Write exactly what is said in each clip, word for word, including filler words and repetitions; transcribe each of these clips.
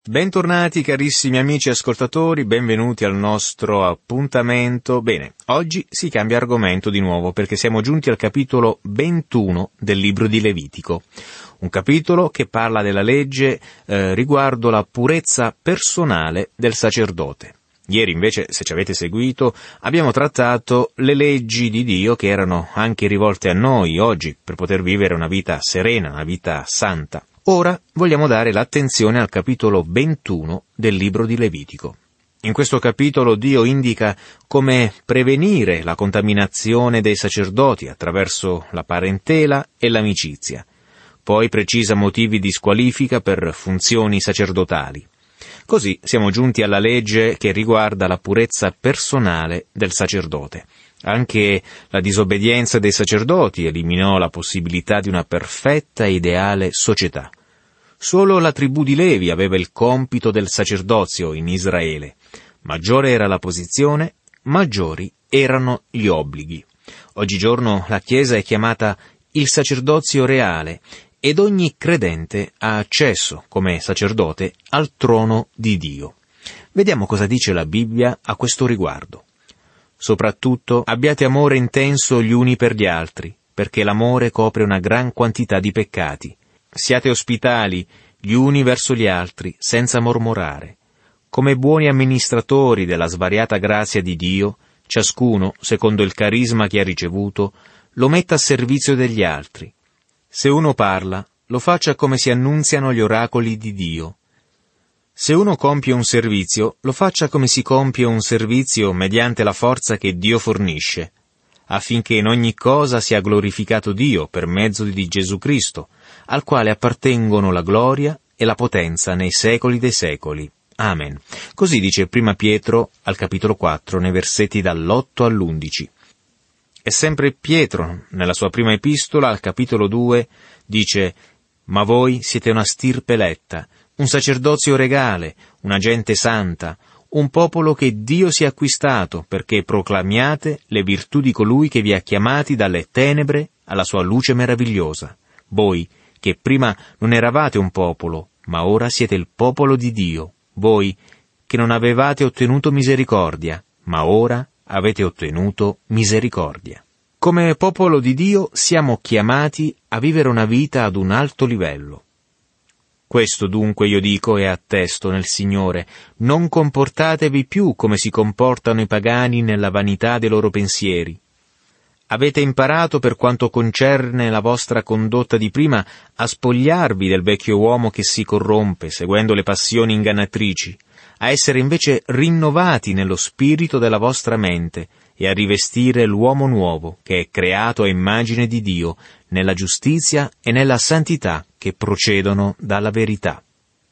Bentornati carissimi amici ascoltatori, benvenuti al nostro appuntamento. Bene, oggi si cambia argomento di nuovo perché siamo giunti al capitolo ventuno del libro di Levitico. Un capitolo che parla della legge eh, riguardo la purezza personale del sacerdote. Ieri invece, se ci avete seguito, abbiamo trattato le leggi di Dio che erano anche rivolte a noi oggi per poter vivere una vita serena, una vita santa. Ora vogliamo dare l'attenzione al capitolo ventuno del libro di Levitico. In questo capitolo Dio indica come prevenire la contaminazione dei sacerdoti attraverso la parentela e l'amicizia. Poi precisa motivi di squalifica per funzioni sacerdotali. Così siamo giunti alla legge che riguarda la purezza personale del sacerdote. Anche la disobbedienza dei sacerdoti eliminò la possibilità di una perfetta e ideale società. Solo la tribù di Levi aveva il compito del sacerdozio in Israele. Maggiore era la posizione, maggiori erano gli obblighi. Oggigiorno la Chiesa è chiamata il sacerdozio reale ed ogni credente ha accesso, come sacerdote, al trono di Dio. Vediamo cosa dice la Bibbia a questo riguardo. Soprattutto abbiate amore intenso gli uni per gli altri, perché l'amore copre una gran quantità di peccati. Siate ospitali gli uni verso gli altri, senza mormorare. Come buoni amministratori della svariata grazia di Dio, ciascuno, secondo il carisma che ha ricevuto, lo metta a servizio degli altri. Se uno parla, lo faccia come si annunziano gli oracoli di Dio. Se uno compie un servizio, lo faccia come si compie un servizio mediante la forza che Dio fornisce, affinché in ogni cosa sia glorificato Dio per mezzo di Gesù Cristo, al quale appartengono la gloria e la potenza nei secoli dei secoli. Amen. Così dice prima Pietro al capitolo quattro, nei versetti dall'otto all'undici. E sempre Pietro, nella sua prima epistola, al capitolo due, dice: «Ma voi siete una stirpe eletta, un sacerdozio regale, una gente santa, un popolo che Dio si è acquistato, perché proclamiate le virtù di colui che vi ha chiamati dalle tenebre alla sua luce meravigliosa. Voi, che prima non eravate un popolo, ma ora siete il popolo di Dio. Voi, che non avevate ottenuto misericordia, ma ora avete ottenuto misericordia». Come popolo di Dio siamo chiamati a vivere una vita ad un alto livello. Questo dunque io dico e attesto nel Signore: non comportatevi più come si comportano i pagani nella vanità dei loro pensieri. Avete imparato, per quanto concerne la vostra condotta di prima, a spogliarvi del vecchio uomo che si corrompe, seguendo le passioni ingannatrici, a essere invece rinnovati nello spirito della vostra mente e a rivestire l'uomo nuovo, che è creato a immagine di Dio, nella giustizia e nella santità che procedono dalla verità.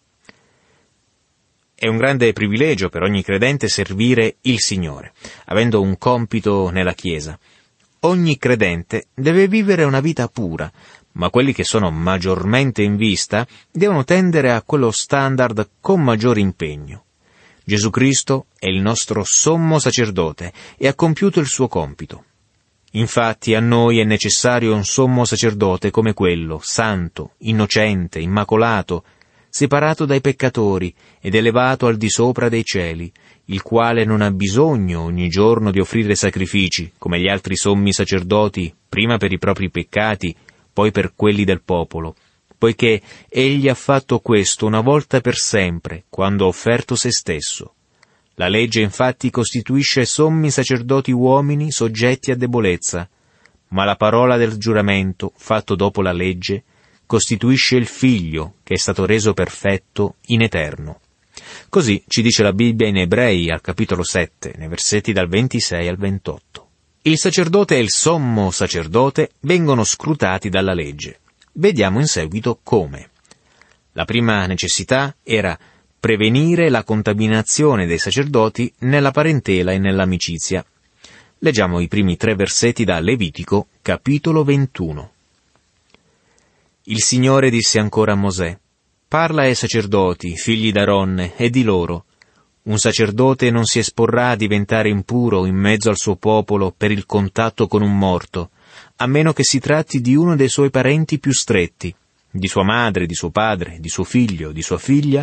È un grande privilegio per ogni credente servire il Signore, avendo un compito nella Chiesa. Ogni credente deve vivere una vita pura, ma quelli che sono maggiormente in vista devono tendere a quello standard con maggiore impegno. Gesù Cristo è il nostro sommo sacerdote e ha compiuto il suo compito. Infatti a noi è necessario un sommo sacerdote come quello, santo, innocente, immacolato, separato dai peccatori ed elevato al di sopra dei cieli, il quale non ha bisogno ogni giorno di offrire sacrifici, come gli altri sommi sacerdoti, prima per i propri peccati, poi per quelli del popolo, poiché egli ha fatto questo una volta per sempre, quando ha offerto se stesso. La legge infatti costituisce sommi sacerdoti uomini soggetti a debolezza, ma la parola del giuramento, fatto dopo la legge, costituisce il Figlio, che è stato reso perfetto in eterno. Così ci dice la Bibbia in Ebrei, al capitolo sette, nei versetti dal ventisei al ventotto. Il sacerdote e il sommo sacerdote vengono scrutati dalla legge. Vediamo in seguito come. La prima necessità era prevenire la contaminazione dei sacerdoti nella parentela e nell'amicizia. Leggiamo i primi tre versetti da Levitico, capitolo ventuno. Il Signore disse ancora a Mosè: «Parla ai sacerdoti, figli d'Aaronne, e di loro: un sacerdote non si esporrà a diventare impuro in mezzo al suo popolo per il contatto con un morto, a meno che si tratti di uno dei suoi parenti più stretti, di sua madre, di suo padre, di suo figlio, di sua figlia,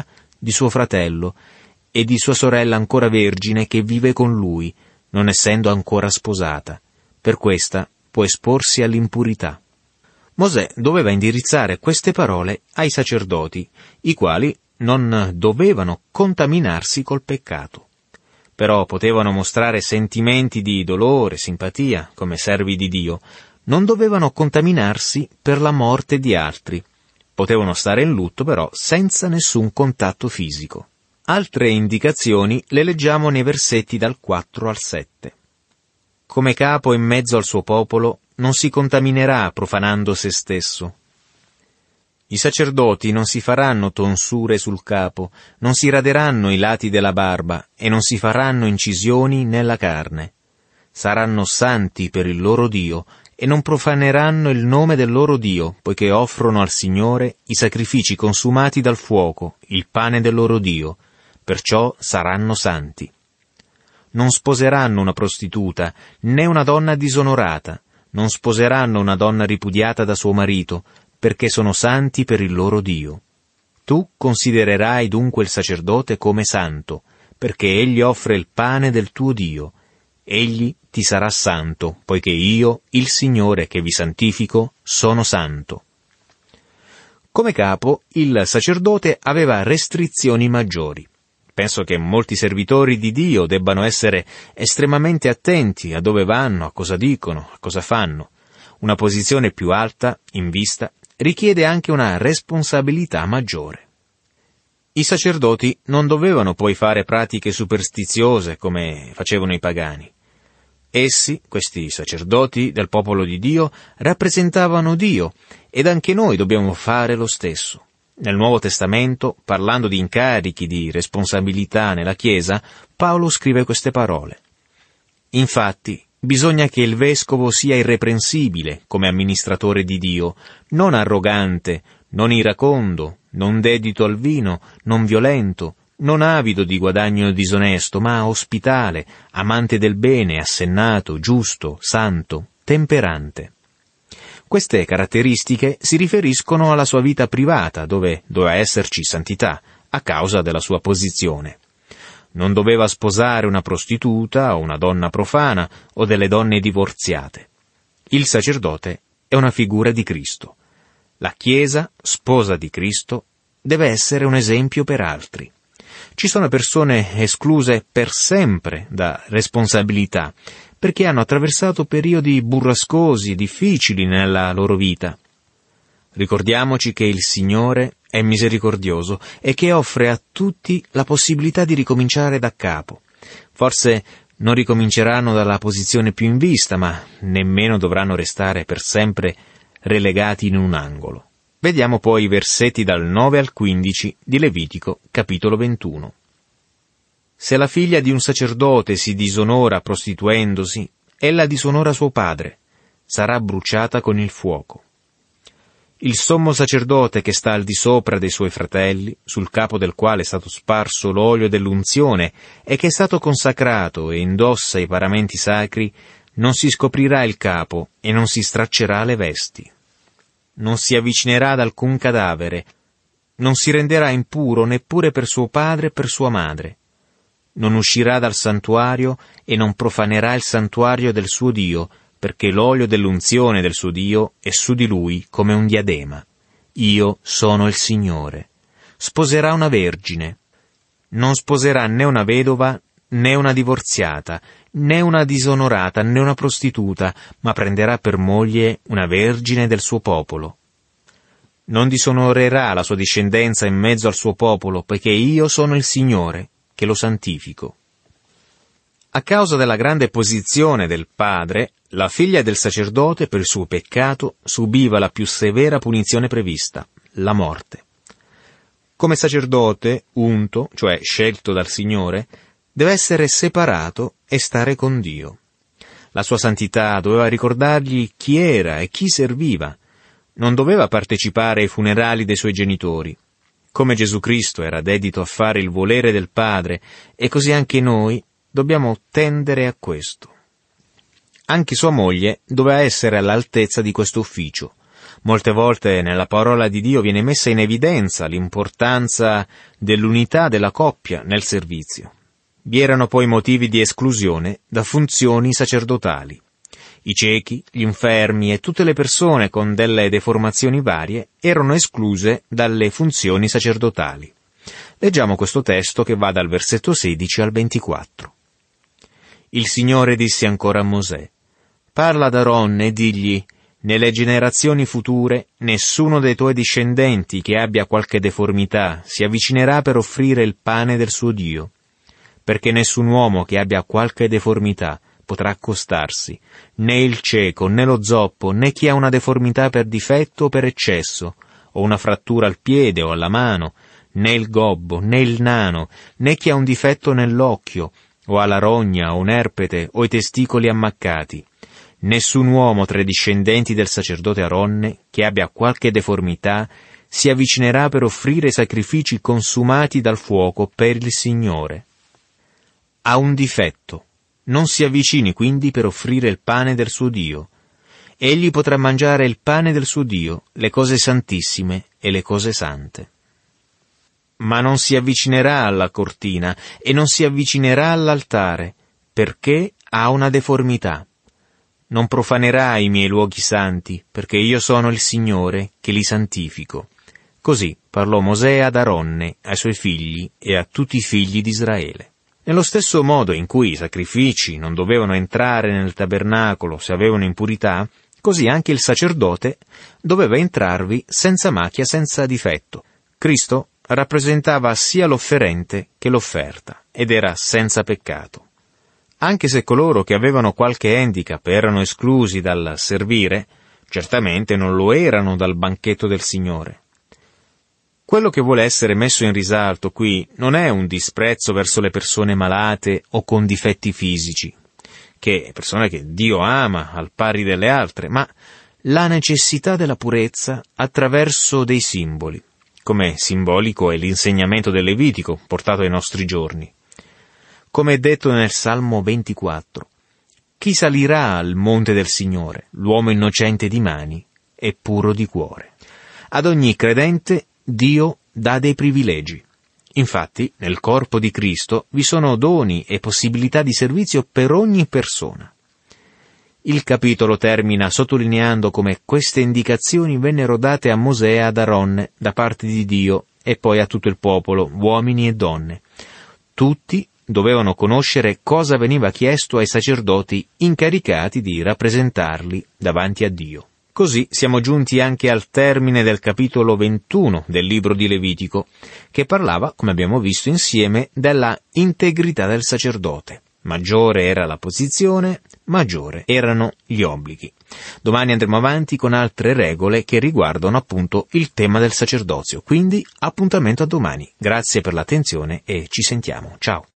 di suo fratello e di sua sorella ancora vergine che vive con lui, non essendo ancora sposata. Per questa può esporsi all'impurità. Mosè doveva indirizzare queste parole ai sacerdoti, i quali non dovevano contaminarsi col peccato. Però potevano mostrare sentimenti di dolore, simpatia, come servi di Dio. Non dovevano contaminarsi per la morte di altri. Potevano stare in lutto, però, senza nessun contatto fisico. Altre indicazioni le leggiamo nei versetti dal quattro al sette. Come capo in mezzo al suo popolo, non si contaminerà profanando se stesso. I sacerdoti non si faranno tonsure sul capo, non si raderanno i lati della barba e non si faranno incisioni nella carne. Saranno santi per il loro Dio e non profaneranno il nome del loro Dio, poiché offrono al Signore i sacrifici consumati dal fuoco, il pane del loro Dio, perciò saranno santi. Non sposeranno una prostituta, né una donna disonorata, non sposeranno una donna ripudiata da suo marito, perché sono santi per il loro Dio. Tu considererai dunque il sacerdote come santo, perché egli offre il pane del tuo Dio. Egli ti sarà santo, poiché io, il Signore che vi santifico, sono santo. Come capo, il sacerdote aveva restrizioni maggiori. Penso che molti servitori di Dio debbano essere estremamente attenti a dove vanno, a cosa dicono, a cosa fanno. Una posizione più alta, in vista, richiede anche una responsabilità maggiore. I sacerdoti non dovevano poi fare pratiche superstiziose come facevano i pagani. Essi, questi sacerdoti del popolo di Dio, rappresentavano Dio, ed anche noi dobbiamo fare lo stesso. Nel Nuovo Testamento, parlando di incarichi di responsabilità nella Chiesa, Paolo scrive queste parole. Infatti, bisogna che il vescovo sia irreprensibile come amministratore di Dio, non arrogante, non iracondo, non dedito al vino, non violento, non avido di guadagno disonesto, ma ospitale, amante del bene, assennato, giusto, santo, temperante. Queste caratteristiche si riferiscono alla sua vita privata, dove doveva esserci santità, a causa della sua posizione. Non doveva sposare una prostituta o una donna profana o delle donne divorziate. Il sacerdote è una figura di Cristo. La Chiesa, sposa di Cristo, deve essere un esempio per altri. Ci sono persone escluse per sempre da responsabilità, perché hanno attraversato periodi burrascosi e difficili nella loro vita. Ricordiamoci che il Signore è misericordioso e che offre a tutti la possibilità di ricominciare da capo. Forse non ricominceranno dalla posizione più in vista, ma nemmeno dovranno restare per sempre relegati in un angolo. Vediamo poi i versetti dal nove al quindici di Levitico, capitolo ventuno. Se la figlia di un sacerdote si disonora prostituendosi, ella disonora suo padre, sarà bruciata con il fuoco. Il sommo sacerdote che sta al di sopra dei suoi fratelli, sul capo del quale è stato sparso l'olio dell'unzione e che è stato consacrato e indossa i paramenti sacri, non si scoprirà il capo e non si straccerà le vesti. Non si avvicinerà ad alcun cadavere, non si renderà impuro neppure per suo padre e per sua madre. Non uscirà dal santuario e non profanerà il santuario del suo Dio, perché l'olio dell'unzione del suo Dio è su di lui come un diadema. Io sono il Signore. Sposerà una vergine. Non sposerà né una vedova né una divorziata, né una disonorata, né una prostituta, ma prenderà per moglie una vergine del suo popolo. Non disonorerà la sua discendenza in mezzo al suo popolo, poiché io sono il Signore, che lo santifico. A causa della grande posizione del padre, la figlia del sacerdote per il suo peccato subiva la più severa punizione prevista, la morte. Come sacerdote unto, cioè scelto dal Signore, deve essere separato e stare con Dio. La sua santità doveva ricordargli chi era e chi serviva. Non doveva partecipare ai funerali dei suoi genitori. Come Gesù Cristo era dedito a fare il volere del Padre, e così anche noi dobbiamo tendere a questo. Anche sua moglie doveva essere all'altezza di questo ufficio. Molte volte nella parola di Dio viene messa in evidenza l'importanza dell'unità della coppia nel servizio. Vi erano poi motivi di esclusione da funzioni sacerdotali. I ciechi, gli infermi e tutte le persone con delle deformazioni varie erano escluse dalle funzioni sacerdotali. Leggiamo questo testo che va dal versetto sedici al ventiquattro. Il Signore disse ancora a Mosè: «Parla ad Aronne e digli: nelle generazioni future nessuno dei tuoi discendenti che abbia qualche deformità si avvicinerà per offrire il pane del suo Dio, perché nessun uomo che abbia qualche deformità potrà accostarsi, né il cieco, né lo zoppo, né chi ha una deformità per difetto o per eccesso, o una frattura al piede o alla mano, né il gobbo, né il nano, né chi ha un difetto nell'occhio, o ha la rogna, o un erpete, o i testicoli ammaccati. Nessun uomo tra i discendenti del sacerdote Aronne, che abbia qualche deformità, si avvicinerà per offrire sacrifici consumati dal fuoco per il Signore. Ha un difetto. Non si avvicini quindi per offrire il pane del suo Dio. Egli potrà mangiare il pane del suo Dio, le cose santissime e le cose sante. Ma non si avvicinerà alla cortina e non si avvicinerà all'altare, perché ha una deformità. Non profanerà i miei luoghi santi, perché io sono il Signore che li santifico. Così parlò Mosè ad Aronne, ai suoi figli e a tutti i figli di Israele. Nello stesso modo in cui i sacrifici non dovevano entrare nel tabernacolo se avevano impurità, così anche il sacerdote doveva entrarvi senza macchia, senza difetto. Cristo rappresentava sia l'offerente che l'offerta, ed era senza peccato. Anche se coloro che avevano qualche handicap erano esclusi dal servire, certamente non lo erano dal banchetto del Signore. Quello che vuole essere messo in risalto qui non è un disprezzo verso le persone malate o con difetti fisici, che persone che Dio ama al pari delle altre, ma la necessità della purezza attraverso dei simboli, come simbolico è l'insegnamento del Levitico portato ai nostri giorni. Come è detto nel Salmo ventiquattro, chi salirà al monte del Signore, l'uomo innocente di mani e puro di cuore. Ad ogni credente Dio dà dei privilegi. Infatti, nel corpo di Cristo vi sono doni e possibilità di servizio per ogni persona. Il capitolo termina sottolineando come queste indicazioni vennero date a Mosè e ad Aronne da parte di Dio e poi a tutto il popolo, uomini e donne. Tutti dovevano conoscere cosa veniva chiesto ai sacerdoti incaricati di rappresentarli davanti a Dio. Così siamo giunti anche al termine del capitolo ventuno del libro di Levitico, che parlava, come abbiamo visto insieme, della integrità del sacerdote. Maggiore era la posizione, maggiore erano gli obblighi. Domani andremo avanti con altre regole che riguardano appunto il tema del sacerdozio. Quindi appuntamento a domani. Grazie per l'attenzione e ci sentiamo. Ciao.